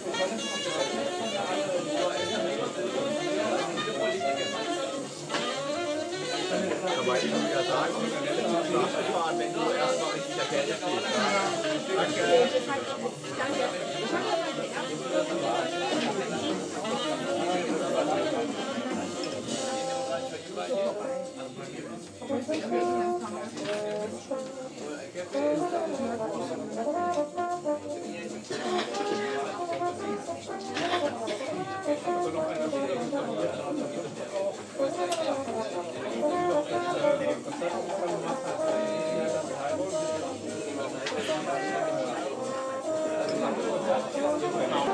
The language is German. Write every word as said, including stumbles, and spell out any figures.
Aber ich muss ja sagen, Straßenfahren, wenn du erst mal richtig erkältet bist. Danke. Genau.